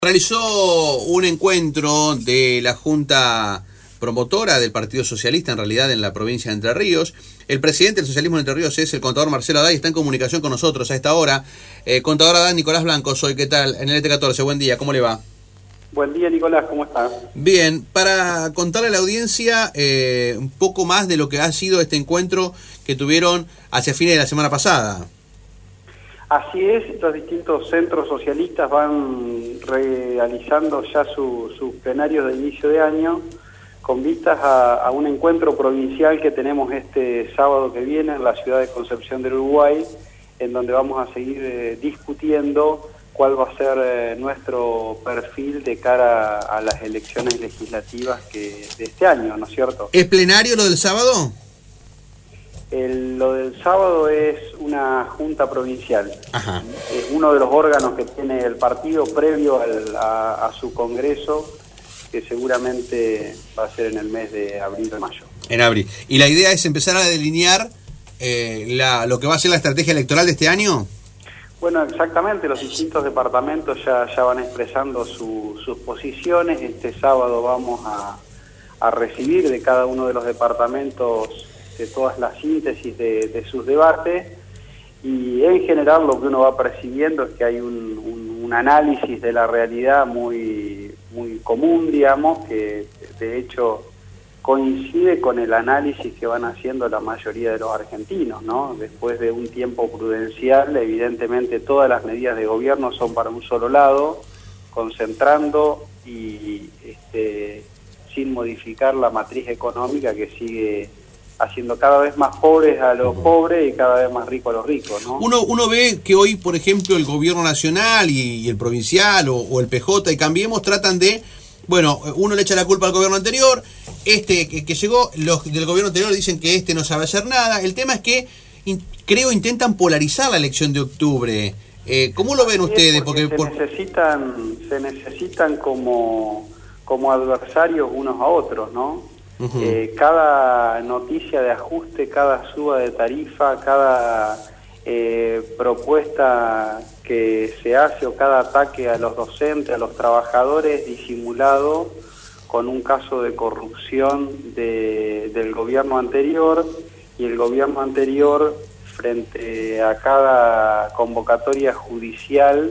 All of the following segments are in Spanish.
Realizó un encuentro de la Junta Promotora del Partido Socialista, en realidad en la provincia de Entre Ríos. El presidente del socialismo de Entre Ríos es el contador Marcelo Haddad y está en comunicación con nosotros a esta hora. Contador Haddad, Nicolás Blanco soy, ¿qué tal? En el ET14, buen día, ¿cómo le va? Buen día, Nicolás, ¿cómo estás? Bien, para contarle a la audiencia un poco más de lo que ha sido este encuentro que tuvieron hacia fines de la semana pasada. Así es, los distintos centros socialistas van realizando ya sus plenarios de inicio de año con vistas a un encuentro provincial que tenemos este sábado que viene en la ciudad de Concepción del Uruguay, en donde vamos a seguir discutiendo cuál va a ser nuestro perfil de cara a las elecciones legislativas de este año, ¿no es cierto? ¿Es plenario lo del sábado? Lo del sábado es una junta provincial. Ajá. Es uno de los órganos que tiene el partido previo a su congreso, que seguramente va a ser en el mes de abril o mayo. En abril. ¿Y la idea es empezar a delinear lo que va a ser la estrategia electoral de este año? Bueno, exactamente, los distintos departamentos ya van expresando sus posiciones. Este sábado vamos a recibir de cada uno de los departamentos de todas las síntesis de sus debates, y en general lo que uno va percibiendo es que hay un análisis de la realidad muy común, digamos, que de hecho coincide con el análisis que van haciendo la mayoría de los argentinos, ¿no? Después de un tiempo prudencial, evidentemente todas las medidas de gobierno son para un solo lado, concentrando y sin modificar la matriz económica que sigue haciendo cada vez más pobres a los pobres y cada vez más ricos a los ricos, ¿no? Uno ve que hoy, por ejemplo, el gobierno nacional y el provincial o el PJ y Cambiemos tratan de, bueno, uno le echa la culpa al gobierno anterior, que llegó, los del gobierno anterior dicen que no sabe hacer nada. El tema es que, creo, intentan polarizar la elección de octubre. ¿Cómo lo ven ustedes? Porque se necesitan como adversarios unos a otros, ¿no? Cada noticia de ajuste, cada suba de tarifa, cada propuesta que se hace o cada ataque a los docentes, a los trabajadores, disimulado con un caso de corrupción del gobierno anterior, y el gobierno anterior frente a cada convocatoria judicial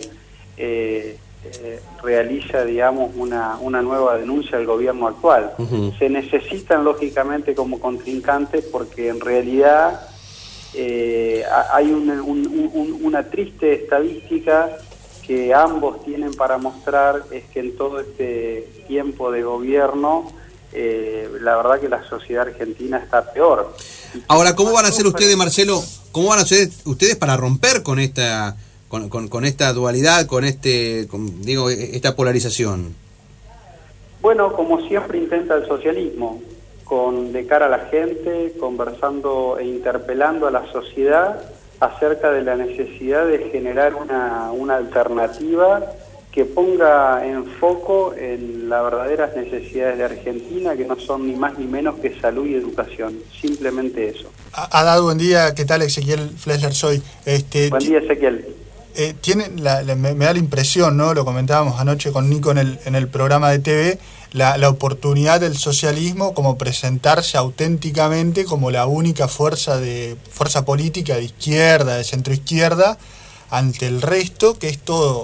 realiza, digamos, una nueva denuncia al gobierno actual. Se necesitan, lógicamente, como contrincantes, porque en realidad hay una triste estadística que ambos tienen para mostrar, es que en todo este tiempo de gobierno, la verdad que la sociedad argentina está peor. Ahora, ¿cómo van a hacer ustedes, Marcelo? ¿Cómo van a hacer ustedes para romper con esta dualidad, esta polarización? Bueno, como siempre intenta el socialismo, de cara a la gente, conversando e interpelando a la sociedad acerca de la necesidad de generar una alternativa que ponga en foco en las verdaderas necesidades de Argentina, que no son ni más ni menos que salud y educación, simplemente eso. Haddad, buen día, ¿qué tal? Ezequiel Flesler soy. Buen día, Ezequiel. Me da la impresión, ¿no? Lo comentábamos anoche con Nico en el programa de TV, la oportunidad del socialismo como presentarse auténticamente como la única fuerza política de izquierda, de centroizquierda, ante el resto, que es todo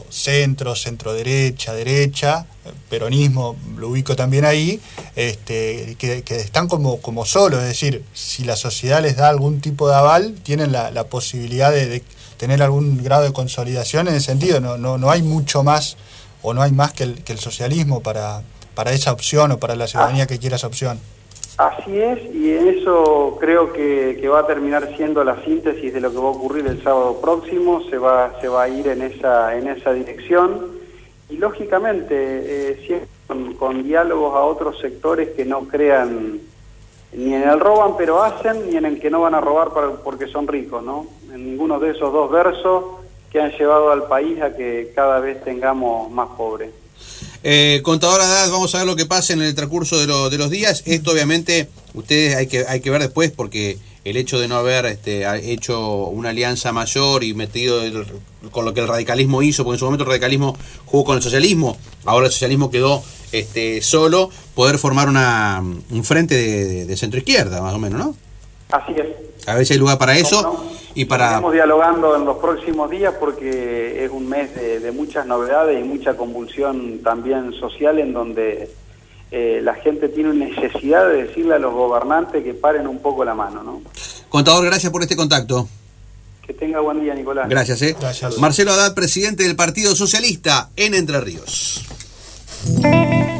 derecha, peronismo, lo ubico también ahí, que están como solos, es decir, si la sociedad les da algún tipo de aval, tienen la posibilidad de tener algún grado de consolidación en ese sentido. No hay mucho más, o no hay más que el socialismo para esa opción, o para la ciudadanía que quiera esa opción. Así es, y eso creo que va a terminar siendo la síntesis de lo que va a ocurrir el sábado próximo. Se va a ir en esa dirección, y lógicamente siempre con diálogos a otros sectores que no crean ni en el roban pero hacen, ni en el que no van a robar porque son ricos, ¿no? En ninguno de esos dos versos que han llevado al país a que cada vez tengamos más pobres. Contador Haddad, vamos a ver lo que pasa en el transcurso de los días. Esto obviamente ustedes hay que ver después, porque el hecho de no haber hecho una alianza mayor y metido con lo que el radicalismo hizo, porque en su momento el radicalismo jugó con el socialismo, ahora el socialismo quedó solo, poder formar un frente de centro izquierda, más o menos, ¿no? Así es. A ver si hay lugar para eso. No, y para... Estamos dialogando en los próximos días porque es un mes de muchas novedades y mucha convulsión también social, en donde la gente tiene necesidad de decirle a los gobernantes que paren un poco la mano, ¿no? Contador, gracias por este contacto. Que tenga buen día, Nicolás. Gracias, Gracias. Marcelo Haddad, presidente del Partido Socialista en Entre Ríos.